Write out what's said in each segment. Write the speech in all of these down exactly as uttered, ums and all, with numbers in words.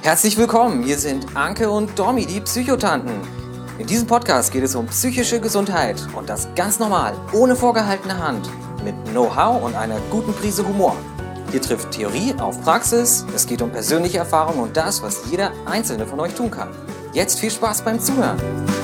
Herzlich willkommen, hier sind Anke und Domi, die Psychotanten. In diesem Podcast geht es um psychische Gesundheit und das ganz normal, ohne vorgehaltene Hand, mit Know-how und einer guten Prise Humor. Hier trifft Theorie auf Praxis, es geht um persönliche Erfahrungen und das, was jeder Einzelne von euch tun kann. Jetzt viel Spaß beim Zuhören.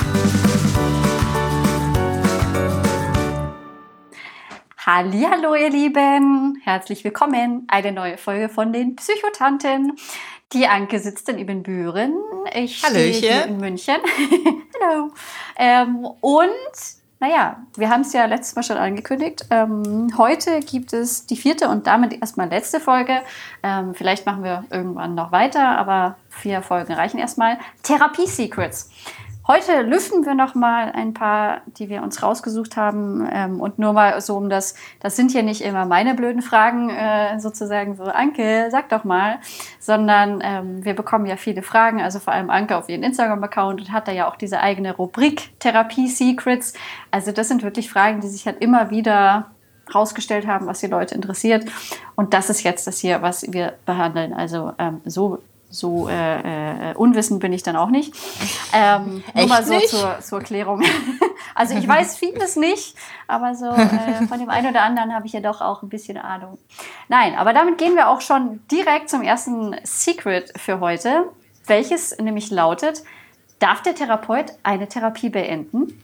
Hallihallo ihr Lieben, herzlich willkommen, eine neue Folge von den Psychotanten. Die Anke sitzt in Ibbenbüren, ich stehe hier in München. Hallo. Ähm, und naja, wir haben es ja letztes Mal schon angekündigt. Ähm, heute gibt es die vierte und damit erstmal letzte Folge. Ähm, vielleicht machen wir irgendwann noch weiter, aber vier Folgen reichen erstmal. Therapie-Secrets. Heute lüften wir noch mal ein paar, die wir uns rausgesucht haben. Ähm, und nur mal so um das, das sind hier nicht immer meine blöden Fragen, äh, sozusagen so, Anke, sag doch mal. Sondern ähm, wir bekommen ja viele Fragen, also vor allem Anke auf ihren Instagram-Account und hat da ja auch diese eigene Rubrik Therapie-Secrets. Also das sind wirklich Fragen, die sich halt immer wieder rausgestellt haben, was die Leute interessiert. Und das ist jetzt das hier, was wir behandeln. Also ähm, so So äh, äh, unwissend bin ich dann auch nicht. Ähm, nur mal so zur, zur Klärung. Also ich weiß vieles nicht, aber so äh, von dem einen oder anderen habe ich ja doch auch ein bisschen Ahnung. Nein, aber damit gehen wir auch schon direkt zum ersten Secret für heute, welches nämlich lautet: Darf der Therapeut eine Therapie beenden?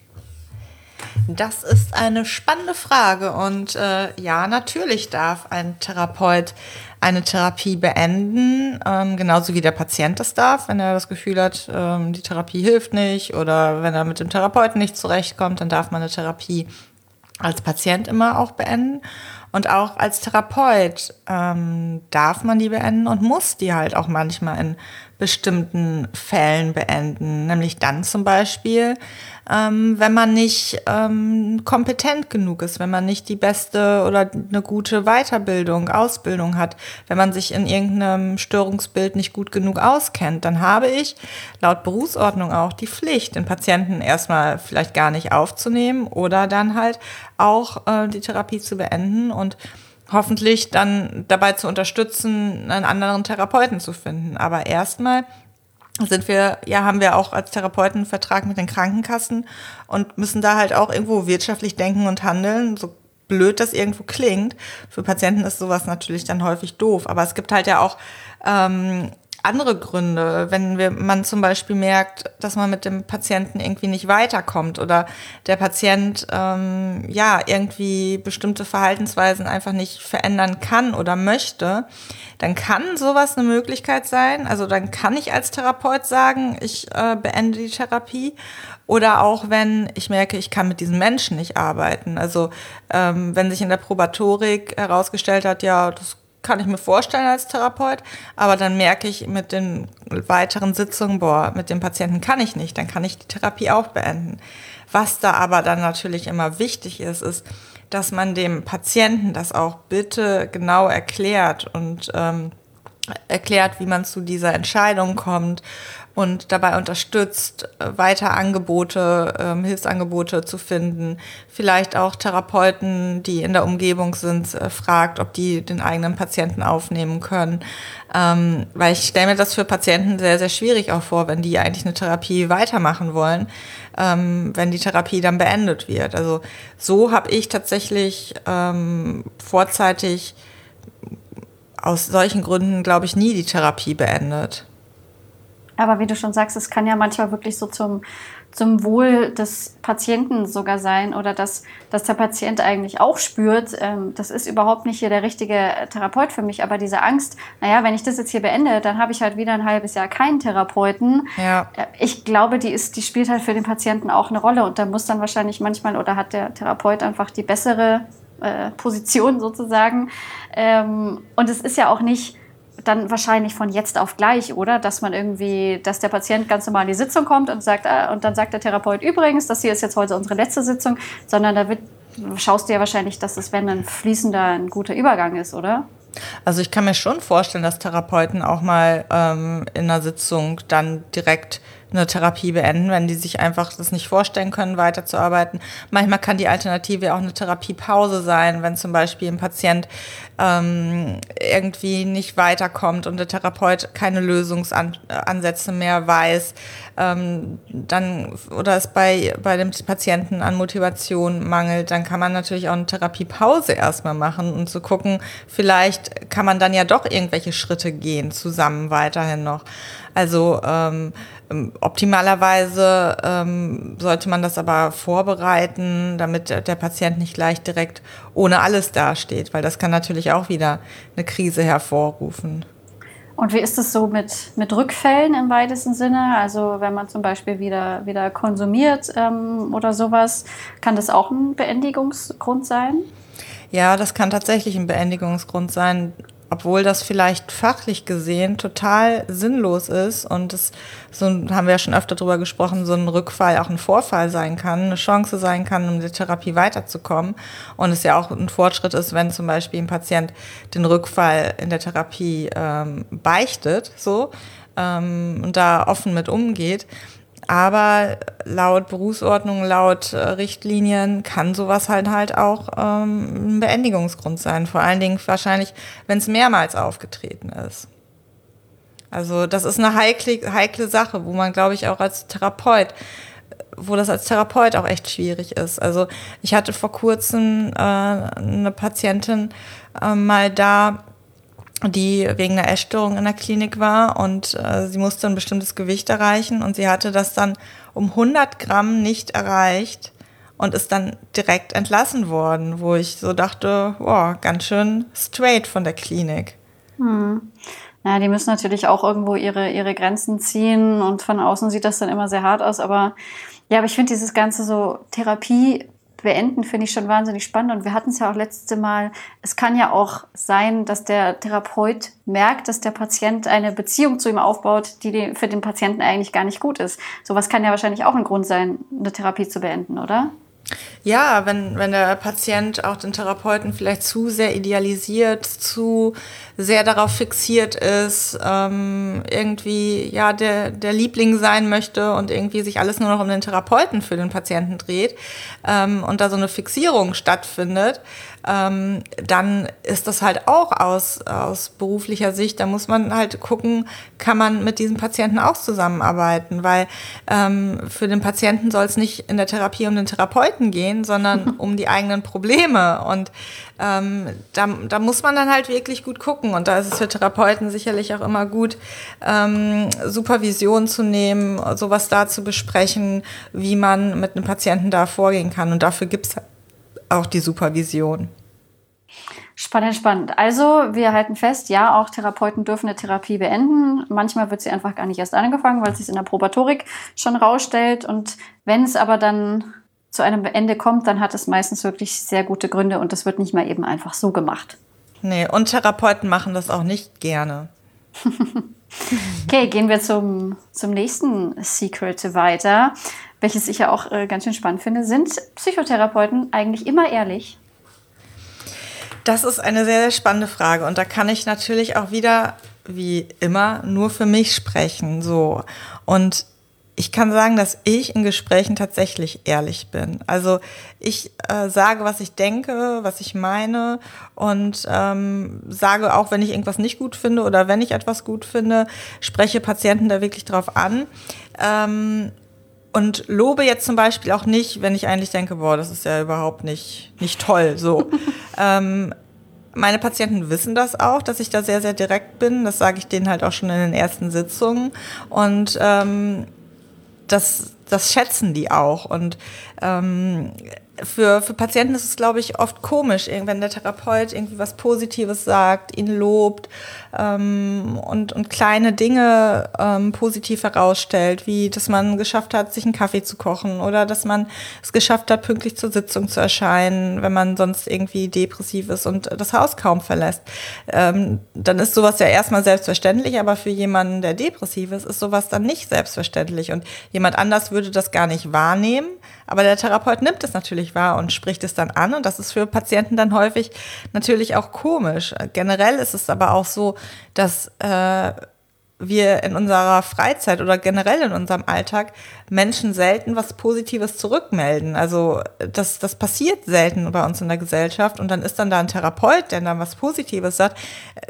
Das ist eine spannende Frage und äh, ja, natürlich darf ein Therapeut eine Therapie beenden, ähm, genauso wie der Patient das darf, wenn er das Gefühl hat, ähm, die Therapie hilft nicht oder wenn er mit dem Therapeuten nicht zurechtkommt, dann darf man eine Therapie als Patient immer auch beenden. Und auch als Therapeut ähm, darf man die beenden und muss die halt auch manchmal in bestimmten Fällen beenden. Nämlich dann zum Beispiel, ähm, wenn man nicht ähm, kompetent genug ist, wenn man nicht die beste oder eine gute Weiterbildung, Ausbildung hat, wenn man sich in irgendeinem Störungsbild nicht gut genug auskennt, dann habe ich laut Berufsordnung auch die Pflicht, den Patienten erstmal vielleicht gar nicht aufzunehmen oder dann halt auch äh, die Therapie zu beenden und hoffentlich dann dabei zu unterstützen, einen anderen Therapeuten zu finden. Aber erstmal sind wir, ja, haben wir auch als Therapeuten einen Vertrag mit den Krankenkassen und müssen da halt auch irgendwo wirtschaftlich denken und handeln, so blöd das irgendwo klingt. Für Patienten ist sowas natürlich dann häufig doof. Aber es gibt halt ja auch ähm, andere Gründe, wenn wir, man zum Beispiel merkt, dass man mit dem Patienten irgendwie nicht weiterkommt oder der Patient ähm, ja irgendwie bestimmte Verhaltensweisen einfach nicht verändern kann oder möchte, dann kann sowas eine Möglichkeit sein. Also dann kann ich als Therapeut sagen, ich äh, beende die Therapie. Oder auch wenn ich merke, ich kann mit diesen Menschen nicht arbeiten. Also ähm, wenn sich in der Probatorik herausgestellt hat, ja, das kann ich mir vorstellen als Therapeut, aber dann merke ich mit den weiteren Sitzungen, boah, mit dem Patienten kann ich nicht, dann kann ich die Therapie auch beenden. Was da aber dann natürlich immer wichtig ist, ist, dass man dem Patienten das auch bitte genau erklärt und ähm, erklärt, wie man zu dieser Entscheidung kommt und dabei unterstützt, weiter Angebote, ähm, Hilfsangebote zu finden. Vielleicht auch Therapeuten, die in der Umgebung sind, äh, fragt, ob die den eigenen Patienten aufnehmen können. Ähm, weil ich stelle mir das für Patienten sehr, sehr schwierig auch vor, wenn die eigentlich eine Therapie weitermachen wollen, ähm, wenn die Therapie dann beendet wird. Also so habe ich tatsächlich ähm, vorzeitig aus solchen Gründen, glaube ich, nie die Therapie beendet. Aber wie du schon sagst, es kann ja manchmal wirklich so zum, zum Wohl des Patienten sogar sein oder dass, dass der Patient eigentlich auch spürt, ähm, das ist überhaupt nicht hier der richtige Therapeut für mich, aber diese Angst, naja, wenn ich das jetzt hier beende, dann habe ich halt wieder ein halbes Jahr keinen Therapeuten. Ja. Ich glaube, die, ist, die spielt halt für den Patienten auch eine Rolle und da muss dann wahrscheinlich manchmal oder hat der Therapeut einfach die bessere äh, Position sozusagen. Ähm, und es ist ja auch nicht dann wahrscheinlich von jetzt auf gleich, oder? Dass man irgendwie, dass der Patient ganz normal in die Sitzung kommt und sagt, äh, und dann sagt der Therapeut übrigens, das hier ist jetzt heute unsere letzte Sitzung, sondern da wird, schaust du ja wahrscheinlich, dass es, wenn ein fließender, ein guter Übergang ist, oder? Also ich kann mir schon vorstellen, dass Therapeuten auch mal ähm, in einer Sitzung dann direkt eine Therapie beenden, wenn die sich einfach das nicht vorstellen können, weiterzuarbeiten. Manchmal kann die Alternative auch eine Therapiepause sein, wenn zum Beispiel ein Patient ähm, irgendwie nicht weiterkommt und der Therapeut keine Lösungsansätze mehr weiß, ähm, dann oder es bei, bei dem Patienten an Motivation mangelt, dann kann man natürlich auch eine Therapiepause erstmal machen und zu gucken, vielleicht kann man dann ja doch irgendwelche Schritte gehen, zusammen weiterhin noch. Also ähm, optimalerweise ähm, sollte man das aber vorbereiten, damit der, der Patient nicht gleich direkt ohne alles dasteht, weil das kann natürlich auch wieder eine Krise hervorrufen. Und wie ist es so mit, mit Rückfällen im weitesten Sinne? Also wenn man zum Beispiel wieder, wieder konsumiert ähm, oder sowas, kann das auch ein Beendigungsgrund sein? Ja, das kann tatsächlich ein Beendigungsgrund sein, obwohl das vielleicht fachlich gesehen total sinnlos ist und es, so haben wir ja schon öfter drüber gesprochen, so ein Rückfall auch ein Vorfall sein kann, eine Chance sein kann, um in der Therapie weiterzukommen. Und es ja auch ein Fortschritt ist, wenn zum Beispiel ein Patient den Rückfall in der Therapie ähm, beichtet, so, ähm, und da offen mit umgeht. Aber laut Berufsordnung, laut äh, Richtlinien kann sowas halt halt auch ähm, ein Beendigungsgrund sein. Vor allen Dingen wahrscheinlich, wenn es mehrmals aufgetreten ist. Also das ist eine heikle, heikle Sache, wo man, glaube ich, auch als Therapeut, wo das als Therapeut auch echt schwierig ist. Also ich hatte vor kurzem äh, eine Patientin äh, mal da, die wegen einer Essstörung in der Klinik war und äh, sie musste ein bestimmtes Gewicht erreichen und sie hatte das dann um hundert Gramm nicht erreicht und ist dann direkt entlassen worden, wo ich so dachte, wow, ganz schön straight von der Klinik. Hm. Na, die müssen natürlich auch irgendwo ihre, ihre Grenzen ziehen und von außen sieht das dann immer sehr hart aus, aber ja, aber ich finde dieses ganze so Therapie beenden, finde ich schon wahnsinnig spannend. Und wir hatten es ja auch letzte Mal, es kann ja auch sein, dass der Therapeut merkt, dass der Patient eine Beziehung zu ihm aufbaut, die für den Patienten eigentlich gar nicht gut ist. Sowas kann ja wahrscheinlich auch ein Grund sein, eine Therapie zu beenden, oder? Ja, wenn, wenn der Patient auch den Therapeuten vielleicht zu sehr idealisiert, zu sehr darauf fixiert ist, ähm, irgendwie ja der, der Liebling sein möchte und irgendwie sich alles nur noch um den Therapeuten für den Patienten dreht ähm, und da so eine Fixierung stattfindet, ähm, dann ist das halt auch aus, aus beruflicher Sicht, da muss man halt gucken, kann man mit diesem Patienten auch zusammenarbeiten, weil ähm, für den Patienten soll es nicht in der Therapie um den Therapeuten gehen, sondern um die eigenen Probleme und ähm, da, da muss man dann halt wirklich gut gucken und da ist es für Therapeuten sicherlich auch immer gut, ähm, Supervision zu nehmen, sowas da zu besprechen, wie man mit einem Patienten da vorgehen kann und dafür gibt es auch die Supervision. Spannend, spannend. Also wir halten fest, ja, auch Therapeuten dürfen eine Therapie beenden. Manchmal wird sie einfach gar nicht erst angefangen, weil es sich in der Probatorik schon rausstellt. Und wenn es aber dann zu einem Ende kommt, dann hat es meistens wirklich sehr gute Gründe und das wird nicht mal eben einfach so gemacht. Nee, und Therapeuten machen das auch nicht gerne. Okay, gehen wir zum, zum nächsten Secret weiter, welches ich ja auch äh, ganz schön spannend finde. Sind Psychotherapeuten eigentlich immer ehrlich? Das ist eine sehr, sehr spannende Frage und da kann ich natürlich auch wieder, wie immer, nur für mich sprechen. So. Und ich kann sagen, dass ich in Gesprächen tatsächlich ehrlich bin. Also ich äh, sage, was ich denke, was ich meine und ähm, sage auch, wenn ich irgendwas nicht gut finde oder wenn ich etwas gut finde, spreche Patienten da wirklich drauf an. Ähm, und lobe jetzt zum Beispiel auch nicht, wenn ich eigentlich denke, boah, das ist ja überhaupt nicht, nicht toll, so. ähm, Meine Patienten wissen das auch, dass ich da sehr, sehr direkt bin. Das sage ich denen halt auch schon in den ersten Sitzungen. Und ähm, das, das schätzen die auch. Und ähm, für, für Patienten ist es, glaube ich, oft komisch, wenn der Therapeut irgendwie was Positives sagt, ihn lobt ähm, und, und kleine Dinge ähm, positiv herausstellt, wie dass man geschafft hat, sich einen Kaffee zu kochen oder dass man es geschafft hat, pünktlich zur Sitzung zu erscheinen, wenn man sonst irgendwie depressiv ist und das Haus kaum verlässt. Ähm, dann ist sowas ja erstmal selbstverständlich, aber für jemanden, der depressiv ist, ist sowas dann nicht selbstverständlich. Und jemand anders würde das gar nicht wahrnehmen, aber der Therapeut nimmt es natürlich wahr und spricht es dann an und das ist für Patienten dann häufig natürlich auch komisch. Generell ist es aber auch so, dass äh, wir in unserer Freizeit oder generell in unserem Alltag Menschen selten was Positives zurückmelden. Also das, das passiert selten bei uns in der Gesellschaft und dann ist dann da ein Therapeut, der dann was Positives sagt.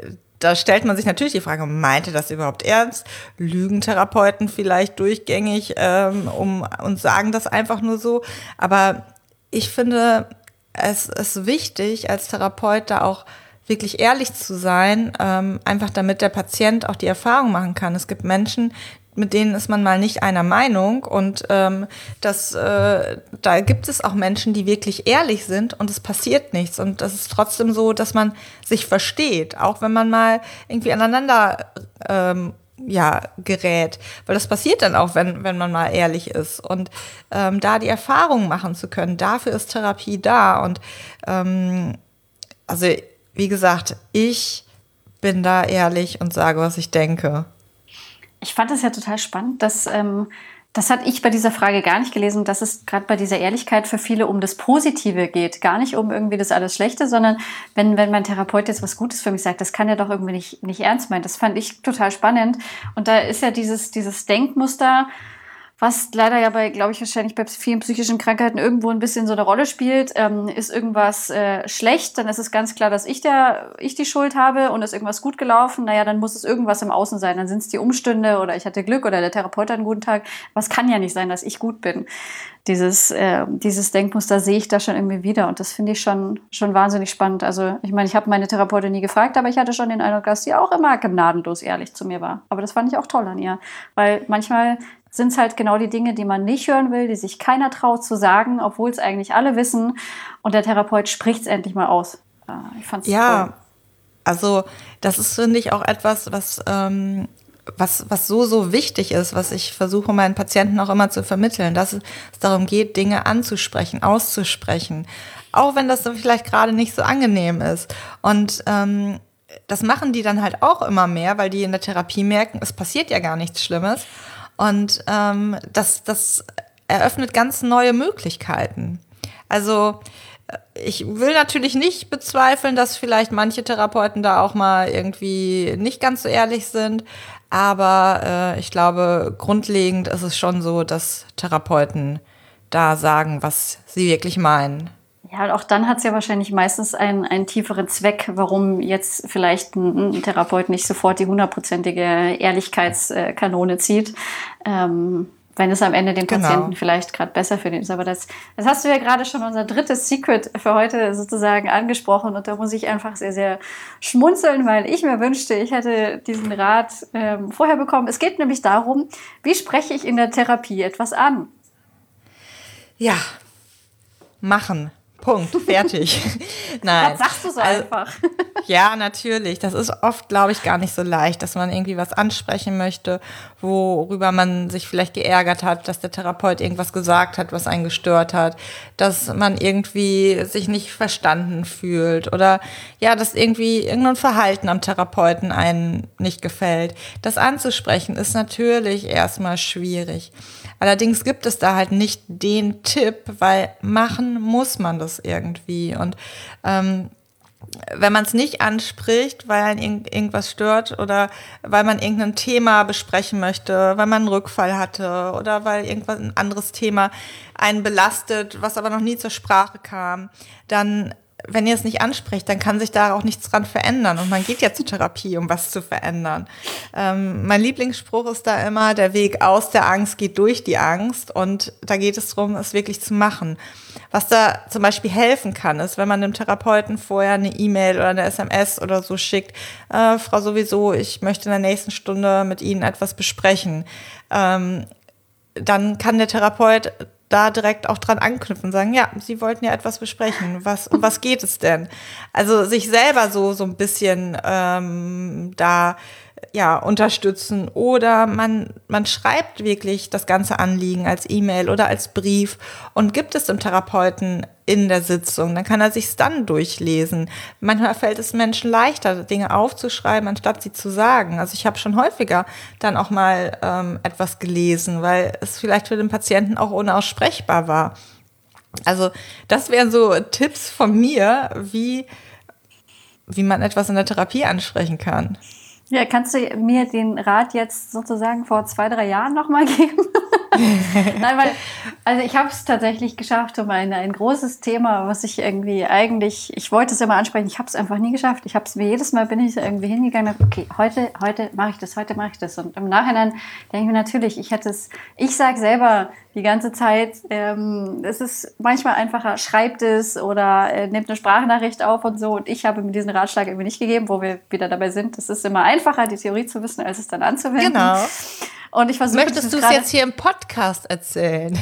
Da stellt man sich natürlich die Frage, meinte das überhaupt ernst? Lügen Therapeuten vielleicht durchgängig ähm, um, und sagen das einfach nur so? Aber ich finde, es ist wichtig, als Therapeut da auch wirklich ehrlich zu sein, ähm, einfach damit der Patient auch die Erfahrung machen kann. Es gibt Menschen, mit denen ist man mal nicht einer Meinung und ähm, das, äh, da gibt es auch Menschen, die wirklich ehrlich sind und es passiert nichts und das ist trotzdem so, dass man sich versteht, auch wenn man mal irgendwie aneinander ähm, ja, gerät, weil das passiert dann auch, wenn, wenn man mal ehrlich ist und ähm, da die Erfahrung machen zu können, dafür ist Therapie da und ähm, also wie gesagt, ich bin da ehrlich und sage, was ich denke. Ich fand das ja total spannend, dass ähm, das hatte ich bei dieser Frage gar nicht gelesen, dass es gerade bei dieser Ehrlichkeit für viele um das Positive geht, gar nicht um irgendwie das alles Schlechte, sondern wenn, wenn mein Therapeut jetzt was Gutes für mich sagt, das kann er doch irgendwie nicht, nicht ernst meinen. Das fand ich total spannend. Und da ist ja dieses, dieses Denkmuster, was leider ja bei, glaube ich, wahrscheinlich bei vielen psychischen Krankheiten irgendwo ein bisschen so eine Rolle spielt. Ähm, ist irgendwas äh, schlecht, dann ist es ganz klar, dass ich der, ich die Schuld habe und ist irgendwas gut gelaufen. Naja, dann muss es irgendwas im Außen sein. Dann sind es die Umstände oder ich hatte Glück oder der Therapeut hat einen guten Tag. Aber es kann ja nicht sein, dass ich gut bin. Dieses, äh, dieses Denkmuster sehe ich da schon irgendwie wieder und das finde ich schon, schon wahnsinnig spannend. Also ich meine, ich habe meine Therapeutin nie gefragt, aber ich hatte schon den Eindruck, dass sie auch immer gnadenlos ehrlich zu mir war. Aber das fand ich auch toll an ihr, weil manchmal sind es halt genau die Dinge, die man nicht hören will, die sich keiner traut zu sagen, obwohl es eigentlich alle wissen. Und der Therapeut spricht es endlich mal aus. Ich fand's ja, toll. Also das ist, finde ich, auch etwas, was, ähm, was, was so, so wichtig ist, was ich versuche, meinen Patienten auch immer zu vermitteln, dass es darum geht, Dinge anzusprechen, auszusprechen. Auch wenn das vielleicht gerade nicht so angenehm ist. Und ähm, das machen die dann halt auch immer mehr, weil die in der Therapie merken, es passiert ja gar nichts Schlimmes. Und ähm, das, das eröffnet ganz neue Möglichkeiten. Also ich will natürlich nicht bezweifeln, dass vielleicht manche Therapeuten da auch mal irgendwie nicht ganz so ehrlich sind. Aber äh, ich glaube, grundlegend ist es schon so, dass Therapeuten da sagen, was sie wirklich meinen. Ja, und auch dann hat es ja wahrscheinlich meistens einen, einen tieferen Zweck, warum jetzt vielleicht ein, ein Therapeut nicht sofort die hundertprozentige Ehrlichkeitskanone zieht, ähm, wenn es am Ende den Genau. Patienten vielleicht gerade besser für den ist. Aber das, das hast du ja gerade schon unser drittes Secret für heute sozusagen angesprochen und da muss ich einfach sehr, sehr schmunzeln, weil ich mir wünschte, ich hätte diesen Rat ähm, vorher bekommen. Es geht nämlich darum, wie spreche ich in der Therapie etwas an? Ja, machen. Punkt, fertig. Nein. Das sagst du so also, einfach. Ja, natürlich. Das ist oft, glaube ich, gar nicht so leicht, dass man irgendwie was ansprechen möchte, worüber man sich vielleicht geärgert hat, dass der Therapeut irgendwas gesagt hat, was einen gestört hat, dass man irgendwie sich nicht verstanden fühlt oder ja, dass irgendwie irgendein Verhalten am Therapeuten einen nicht gefällt. Das anzusprechen ist natürlich erstmal schwierig. Allerdings gibt es da halt nicht den Tipp, weil machen muss man das irgendwie. Und ähm, wenn man es nicht anspricht, weil einen irg- irgendwas stört oder weil man irgendein Thema besprechen möchte, weil man einen Rückfall hatte oder weil irgendwas ein anderes Thema einen belastet, was aber noch nie zur Sprache kam, dann wenn ihr es nicht anspricht, dann kann sich da auch nichts dran verändern. Und man geht ja zur Therapie, um was zu verändern. Ähm, mein Lieblingsspruch ist da immer, der Weg aus der Angst geht durch die Angst. Und da geht es darum, es wirklich zu machen. Was da zum Beispiel helfen kann, ist, wenn man dem Therapeuten vorher eine E-Mail oder eine S M S oder so schickt, äh, Frau sowieso, ich möchte in der nächsten Stunde mit Ihnen etwas besprechen. Ähm, dann kann der Therapeut da direkt auch dran anknüpfen und sagen, ja, Sie wollten ja etwas besprechen. Was, um was geht es denn? Also sich selber so, so ein bisschen ähm, da ja, unterstützen oder man, man schreibt wirklich das ganze Anliegen als E-Mail oder als Brief und gibt es dem Therapeuten in der Sitzung. Dann kann er sich's dann durchlesen. Manchmal fällt es Menschen leichter, Dinge aufzuschreiben, anstatt sie zu sagen. Also ich habe schon häufiger dann auch mal ähm, etwas gelesen, weil es vielleicht für den Patienten auch unaussprechbar war. Also das wären so Tipps von mir, wie, wie man etwas in der Therapie ansprechen kann. Ja, kannst du mir den Rat jetzt sozusagen vor zwei, drei Jahren nochmal geben? Nein, weil, also ich habe es tatsächlich geschafft, um ein, ein großes Thema, was ich irgendwie eigentlich, ich wollte es immer ansprechen, ich habe es einfach nie geschafft. Ich habe es mir jedes Mal, bin ich irgendwie hingegangen, okay, heute, heute mache ich das, heute mache ich das. Und im Nachhinein denke ich mir natürlich, ich hätte es, ich sage selber die ganze Zeit, ähm, es ist manchmal einfacher, schreibt es oder äh, nehmt eine Sprachnachricht auf und so. Und ich habe mir diesen Ratschlag irgendwie nicht gegeben, wo wir wieder dabei sind. Es ist immer einfacher, die Theorie zu wissen, als es dann anzuwenden. Genau. Und ich versuche, möchtest du es jetzt hier im Podcast erzählen?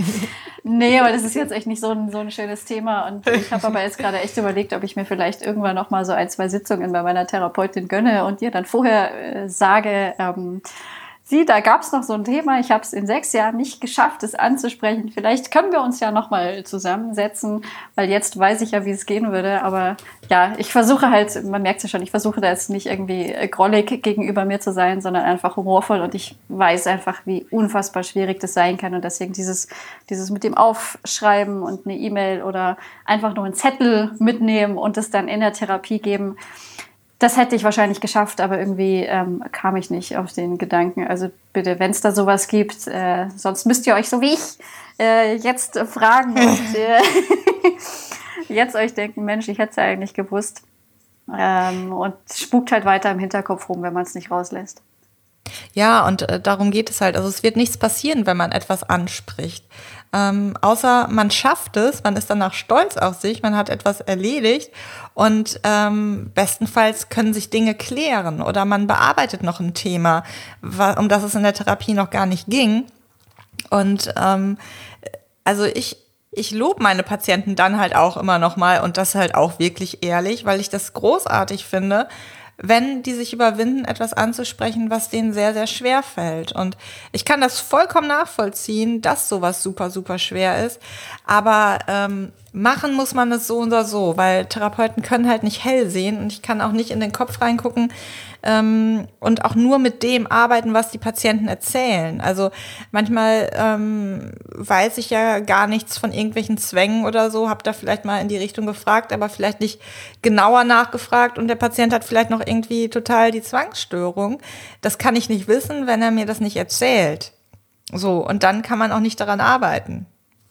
Nee, aber das ist jetzt echt nicht so ein, so ein schönes Thema. Und ich habe aber jetzt gerade echt überlegt, ob ich mir vielleicht irgendwann noch mal so ein, zwei Sitzungen bei meiner Therapeutin gönne und ihr dann vorher äh, sage, ähm, sieh, da gab es noch so ein Thema, ich habe es in sechs Jahren nicht geschafft, es anzusprechen. Vielleicht können wir uns ja noch mal zusammensetzen, weil jetzt weiß ich ja, wie es gehen würde. Aber ja, ich versuche halt, man merkt es ja schon, ich versuche da jetzt nicht irgendwie grollig gegenüber mir zu sein, sondern einfach humorvoll. Und ich weiß einfach, wie unfassbar schwierig das sein kann. Und deswegen dieses, dieses mit dem Aufschreiben und eine E-Mail oder einfach nur einen Zettel mitnehmen und es dann in der Therapie geben, das hätte ich wahrscheinlich geschafft, aber irgendwie ähm, kam ich nicht auf den Gedanken. Also bitte, wenn es da sowas gibt, äh, sonst müsst ihr euch so wie ich äh, jetzt äh, fragen und äh, jetzt euch denken, Mensch, ich hätte es ja eigentlich gewusst. Ähm, und spukt halt weiter im Hinterkopf rum, wenn man es nicht rauslässt. Ja, und äh, darum geht es halt. Also es wird nichts passieren, wenn man etwas anspricht. Ähm, außer man schafft es, man ist danach stolz auf sich, man hat etwas erledigt und ähm, bestenfalls können sich Dinge klären oder man bearbeitet noch ein Thema, um das es in der Therapie noch gar nicht ging. Und ähm, also ich Ich lobe meine Patienten dann halt auch immer noch mal und das halt auch wirklich ehrlich, weil ich das großartig finde, wenn die sich überwinden, etwas anzusprechen, was denen sehr, sehr schwer fällt. Und ich kann das vollkommen nachvollziehen, dass sowas super, super schwer ist. Aber ähm, machen muss man es so oder so, weil Therapeuten können halt nicht hell sehen und ich kann auch nicht in den Kopf reingucken ähm, und auch nur mit dem arbeiten, was die Patienten erzählen. Also manchmal ähm, weiß ich ja gar nichts von irgendwelchen Zwängen oder so, habe da vielleicht mal in die Richtung gefragt, aber vielleicht nicht genauer nachgefragt und der Patient hat vielleicht noch irgendwie total die Zwangsstörung. Das kann ich nicht wissen, wenn er mir das nicht erzählt. So, und dann kann man auch nicht daran arbeiten.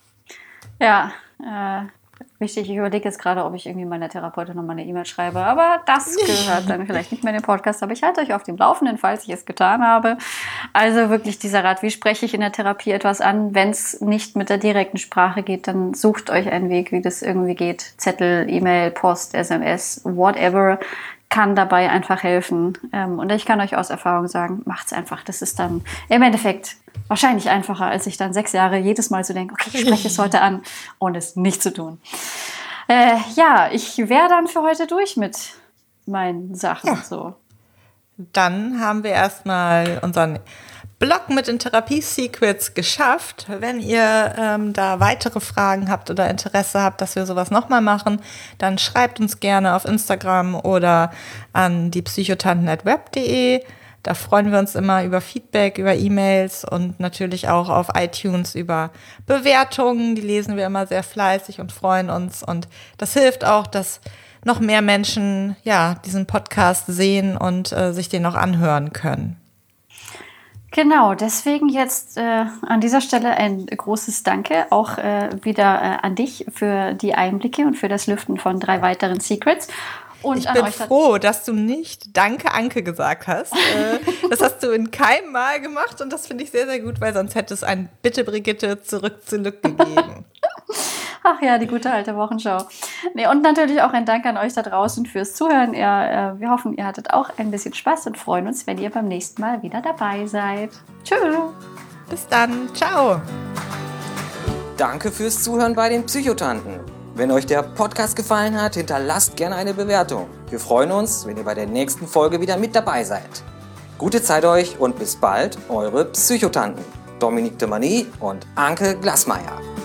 Ja, äh, richtig. Ich überlege jetzt gerade, ob ich irgendwie meiner Therapeutin nochmal eine E-Mail schreibe. Aber das gehört dann vielleicht nicht mehr in den Podcast. Aber ich halte euch auf dem Laufenden, falls ich es getan habe. Also wirklich dieser Rat, wie spreche ich in der Therapie etwas an? Wenn es nicht mit der direkten Sprache geht, dann sucht euch einen Weg, wie das irgendwie geht. Zettel, E-Mail, Post, S M S, whatever. Kann dabei einfach helfen. Und ich kann euch aus Erfahrung sagen, macht's einfach. Das ist dann im Endeffekt wahrscheinlich einfacher, als ich dann sechs Jahre jedes Mal zu denken, okay, ich spreche es heute an und es nicht zu tun. Äh, ja, ich wäre dann für heute durch mit meinen Sachen. Ja. So. Dann haben wir erstmal unseren Blog mit den Therapie-Secrets geschafft. Wenn ihr ähm, da weitere Fragen habt oder Interesse habt, dass wir sowas nochmal machen, dann schreibt uns gerne auf Instagram oder an die psychotanten at web punkt de. Da freuen wir uns immer über Feedback, über E-Mails und natürlich auch auf iTunes über Bewertungen. Die lesen wir immer sehr fleißig und freuen uns. Und das hilft auch, dass noch mehr Menschen ja diesen Podcast sehen und äh, sich den noch anhören können. Genau, deswegen jetzt äh, an dieser Stelle ein großes Danke auch äh, wieder äh, an dich für die Einblicke und für das Lüften von drei weiteren Secrets. Und ich bin froh, dass du nicht Danke, Anke gesagt hast. Das hast du in keinem Mal gemacht und das finde ich sehr, sehr gut, weil sonst hätte es ein Bitte, Brigitte, zurück zu Lück gegeben. Ach ja, die gute alte Wochenschau. Nee, und natürlich auch ein Dank an euch da draußen fürs Zuhören. Ihr, äh, wir hoffen, ihr hattet auch ein bisschen Spaß und freuen uns, wenn ihr beim nächsten Mal wieder dabei seid. Tschüss. Bis dann. Ciao. Danke fürs Zuhören bei den Psychotanten. Wenn euch der Podcast gefallen hat, hinterlasst gerne eine Bewertung. Wir freuen uns, wenn ihr bei der nächsten Folge wieder mit dabei seid. Gute Zeit euch und bis bald, eure Psychotanten. Dominique de Manie und Anke Glasmeier.